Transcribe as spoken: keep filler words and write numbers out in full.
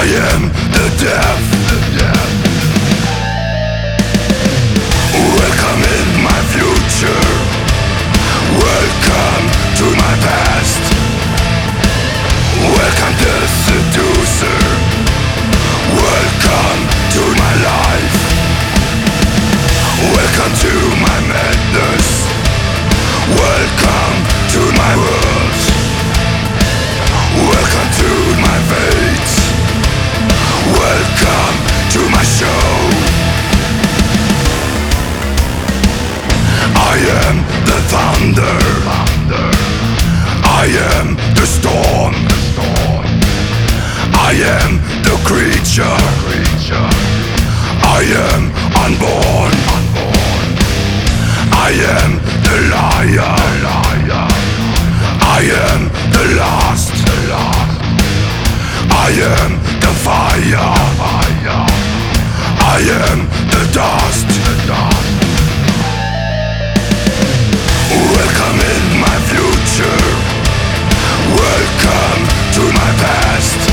am the death. Welcome in my future. Welcome to my past. Welcome the seducer. Welcome to my life. Welcome to my madness. Welcome to my world. Welcome to my fate. Welcome to my show. I am the thunder. I am the storm. I am the creature. I am unborn. I am the liar. I am the last. I am the fire. I am the dust. Welcome in my future. Welcome to my past.